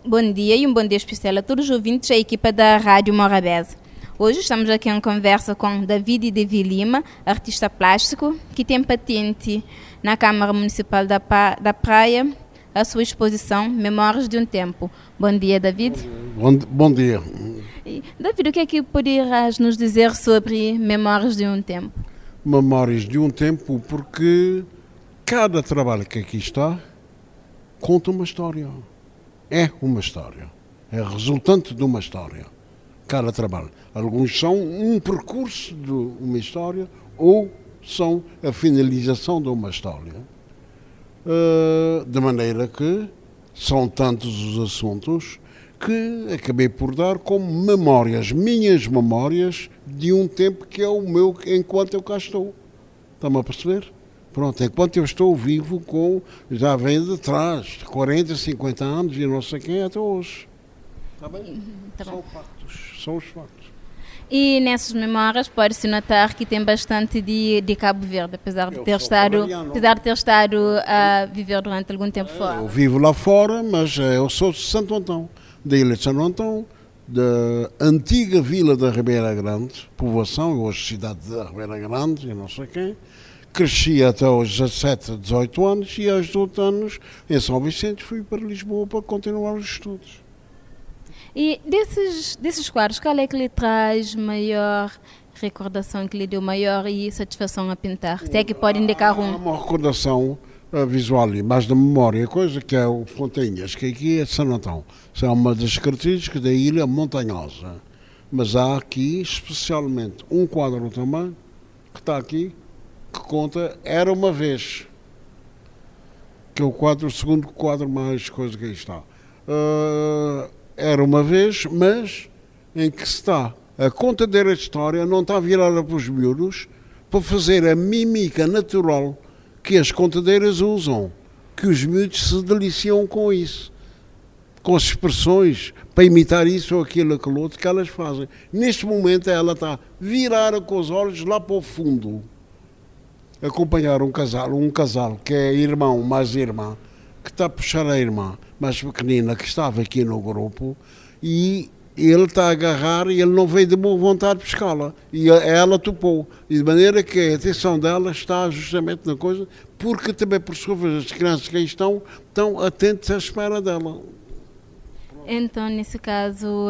Bom dia e um bom dia especial a todos os ouvintes da equipa da Rádio Morabeza. Hoje estamos aqui em conversa com David Devi Lima, artista plástico, que tem patente na Câmara Municipal da Praia, a sua exposição Memórias de um Tempo. Bom dia, David. Bom dia. David, o que é que poderás nos dizer sobre Memórias de um Tempo? Memórias de um Tempo, porque cada trabalho que aqui está conta uma história. É uma história. É resultante de uma história. Cada trabalho. Alguns são um percurso de uma história ou são a finalização de uma história. De maneira que são tantos os assuntos que acabei por dar como memórias, minhas memórias de um tempo que é o meu enquanto eu cá estou. Está-me a perceber? Pronto, enquanto eu estou vivo, já vem de trás, 40, 50 anos e não sei quem até hoje. Está bem? São factos, são os factos. E nessas memórias pode-se notar que tem bastante de Cabo Verde, apesar de ter estado a viver durante algum tempo fora. Eu vivo lá fora, mas eu sou de Santo Antão, da ilha de Santo Antão, da antiga vila da Ribeira Grande, povoação, hoje cidade da Ribeira Grande e não sei quem. Cresci até aos 17, 18 anos e aos 18 anos em São Vicente fui para Lisboa para continuar os estudos. E desses quadros, qual é que lhe traz maior recordação, que lhe deu maior satisfação a pintar? Se é que pode indicar um? Uma recordação visual e mais da memória, coisa que é o Fontainhas, que aqui é de São Antão. Isso é uma das características da ilha montanhosa. Mas há aqui especialmente um quadro também, que está aqui, que conta Era Uma Vez, que é o segundo quadro mais coisa que aí está. Era uma vez, mas em que está a contadeira de história, não está virada para os miúdos, para fazer a mímica natural que as contadeiras usam, que os miúdos se deliciam com isso, com as expressões, para imitar isso ou aquilo outro que elas fazem. Neste momento ela está virada com os olhos lá para o fundo, acompanhar um casal que é irmão mais irmã, que está a puxar a irmã mais pequenina que estava aqui no grupo e ele está a agarrar e ele não veio de boa vontade pescá-la e ela topou, e de maneira que a atenção dela está justamente na coisa, porque também por sua vez as crianças que aí estão atentas à espera dela. Então, nesse caso,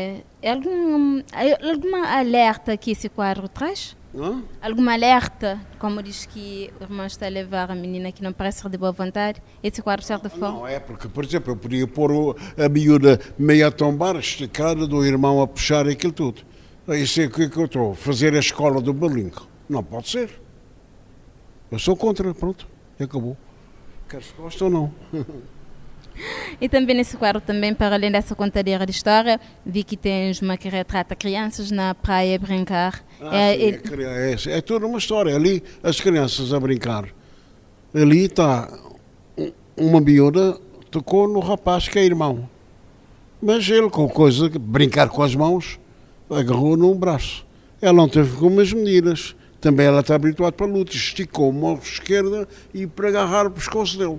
alguma alerta que esse quadro traz? Alguma alerta, como diz que o irmão está a levar a menina que não parece de boa vontade, esse quadro de certa forma? Não, é porque, por exemplo, eu podia pôr a miúda meio a tombar, esticada, do irmão a puxar aquilo tudo. Isso é o que eu estou a fazer a escola do Berlinco. Não pode ser. Eu sou contra, pronto, acabou. Quer se gosta ou não. E também nesse quadro, também, para além dessa contadeira de história, vi que tens uma que retrata crianças na praia a brincar. É toda uma história. Ali, as crianças a brincar. Ali está uma miúda, tocou no rapaz que é irmão. Mas ele, com coisa, brincar com as mãos, agarrou num braço. Ela não teve como as medidas. Também ela está habituada para a luta. Esticou a mão esquerda e para agarrar o pescoço dele.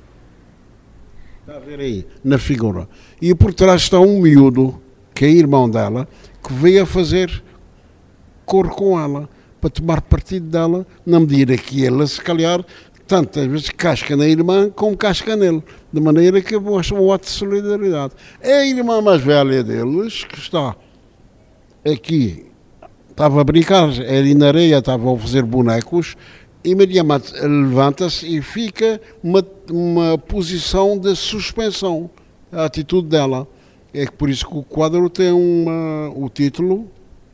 Está a ver aí, na figura. E por trás está um miúdo, que é irmão dela, que veio a fazer cor com ela, para tomar partido dela, na medida que ela, se calhar, tantas vezes casca na irmã como casca nele. De maneira que mostra um ato de solidariedade. É a irmã mais velha deles, que está aqui, estava a brincar, ali na areia, estava a fazer bonecos, imediatamente levanta-se e fica uma posição de suspensão, a atitude dela. É por isso que o quadro tem o título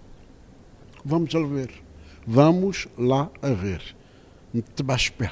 Vamos lá ver. Vamos lá a ver. Te baixo pé.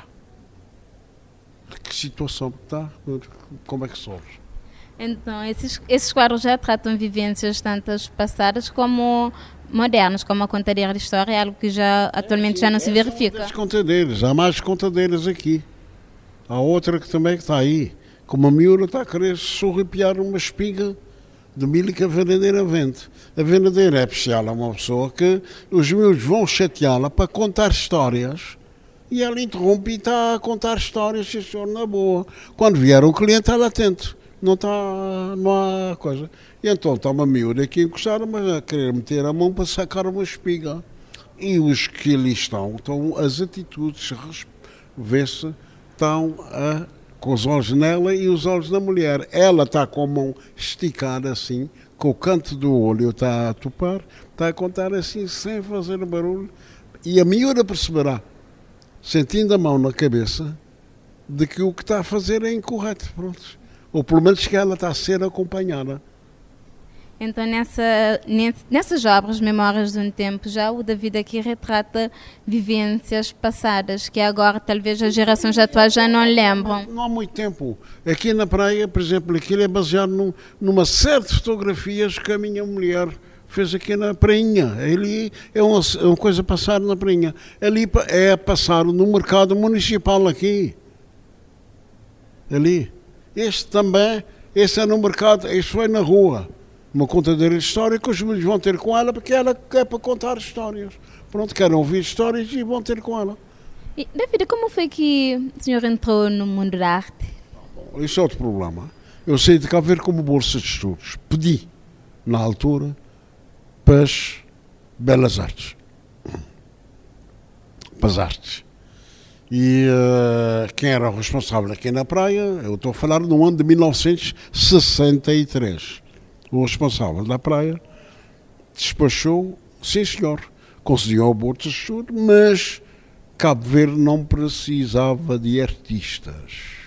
Que situação está? Como é que surge? Então, esses quadros já tratam vivências tantas passadas como modernas, como a contadeira de história, é algo que atualmente já não se verifica. Há mais contadeiras aqui. Há outra que também está aí, como a miúda está a querer sorripiar uma espiga de milho que a vendadeira vende. A vendadeira é especial, é uma pessoa que os miúdos vão chateá-la para contar histórias e ela interrompe e está a contar histórias, senhor, na boa. Quando vier o cliente, ela atento. não há coisa. E então está uma miúda aqui encostada, mas a querer meter a mão para sacar uma espiga. E os que ali estão as atitudes, vê-se, estão com os olhos nela e os olhos da mulher. Ela está com a mão esticada assim, com o canto do olho está a topar, está a contar assim, sem fazer barulho. E a miúda perceberá, sentindo a mão na cabeça, de que o que está a fazer é incorreto. Pronto. Ou pelo menos que ela está a ser acompanhada. Então, nessas obras, Memórias de um Tempo, já o David aqui retrata vivências passadas, que agora talvez as gerações atuais já não lembram. Não há muito tempo. Aqui na praia, por exemplo, aquilo é baseado numa série de fotografias que a minha mulher fez aqui na prainha. Ali é uma coisa passada na prainha. Ali é passado no mercado municipal aqui. Ali. Este também, esse é no mercado, este foi na rua. Uma contadeira de história que os meus vão ter com ela, porque ela é para contar histórias. Pronto, querem ouvir histórias e vão ter com ela. E, David, como foi que o senhor entrou no mundo da arte? Bom, isso é outro problema. Eu saí de Cabo Verde como bolsa de estudos. Pedi, na altura, para as belas artes. Para as artes. E quem era o responsável aqui na praia, eu estou a falar no ano de 1963. O responsável da praia despachou, sim senhor, concedeu a bolsa de estudo, mas Cabo Verde não precisava de artistas.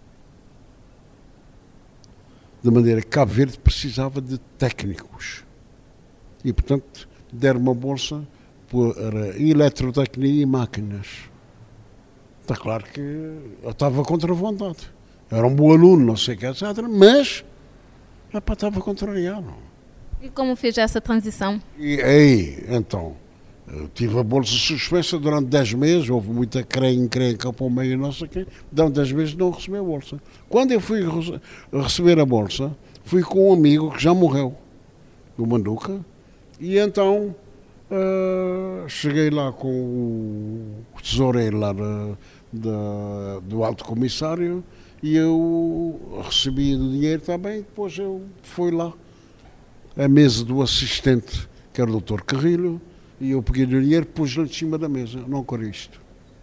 De maneira que Cabo Verde precisava de técnicos. E, portanto, deram uma bolsa para eletrotecnia e máquinas. Está claro que eu estava contra a vontade. Eu era um bom aluno, não sei o que, etc., mas estava contrariado. E como fez essa transição? E aí, então, eu tive a bolsa suspensa durante 10 meses, houve muita encrenca para o meio, não sei o quê. Durante 10 meses não recebi a bolsa. Quando eu fui receber a bolsa, fui com um amigo que já morreu, do Manduca, e então cheguei lá com o tesoureiro lá do Alto Comissário, e eu recebi o dinheiro também, depois eu fui lá, à mesa do assistente, que era o Dr. Carrilho, e eu peguei o dinheiro e pus-lhe em cima da mesa, não quero isto.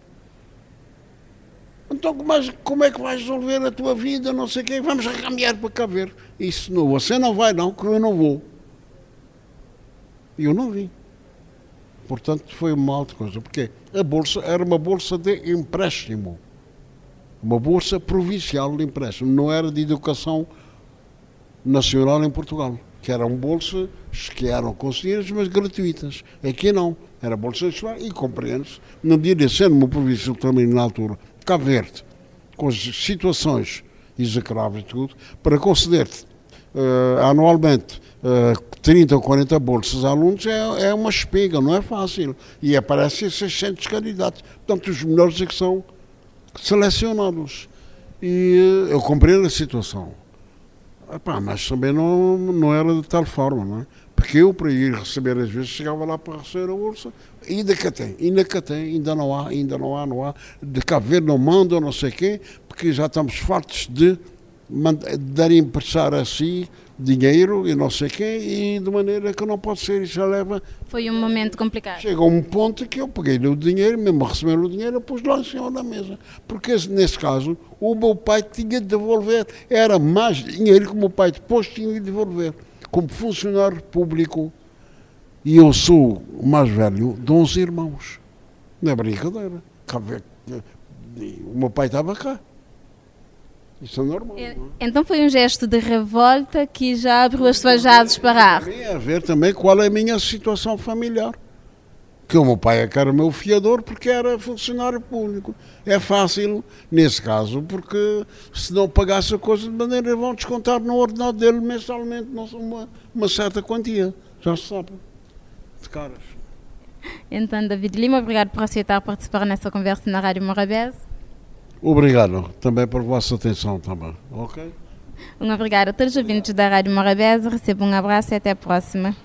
Então, mas como é que vais resolver a tua vida, não sei o quê, vamos caminhar para cá ver. Isso não, você não vai não, que eu não vou. E eu não vim. Portanto, foi uma alta coisa, porque a bolsa era uma bolsa de empréstimo. Uma bolsa provincial de empréstimo, não era de educação nacional em Portugal, que eram bolsas que eram concedidas, mas gratuitas. Aqui não, era bolsa nacional e compreende-se, não devia ser uma província também na altura, Cabo Verde, com as situações execráveis e tudo, para conceder anualmente 30 ou 40 bolsas a alunos é uma espiga, não é fácil. E aparecem 600 candidatos. Portanto, os melhores é que são selecionados. E eu compreendo a situação. Epá, mas também não era de tal forma, não é? Porque eu, para ir receber, às vezes, chegava lá para receber a bolsa, ainda cá tem, ainda não há. De Cabo Verde não mandam, não sei o quê, porque já estamos fartos de dar emprestar assim dinheiro e não sei o quê, e de maneira que não pode ser, isso já leva... Foi um momento complicado. Chega a um ponto que eu peguei-lhe o dinheiro, mesmo a receber o dinheiro, eu pus lá em cima da mesa. Porque, nesse caso, o meu pai tinha de devolver. Era mais dinheiro que o meu pai depois tinha de devolver. Como funcionário público, e eu sou o mais velho de 11 irmãos. Não é brincadeira. O meu pai estava cá. Isso é normal. Então foi um gesto de revolta que já abriu as suas asas para a arte. Tem a ver também qual é a minha situação familiar. Que o meu pai é que era meu fiador porque era funcionário público. É fácil, nesse caso, porque se não pagasse a coisa de maneira, vão descontar no ordenado dele mensalmente uma certa quantia. Já se sabe. De caras. Então, David Lima, obrigado por aceitar participar nessa conversa na Rádio Morabeza. Obrigado, também por vossa atenção também, ok? Obrigado a todos os ouvintes da Rádio Morabeza, recebo um abraço e até a próxima.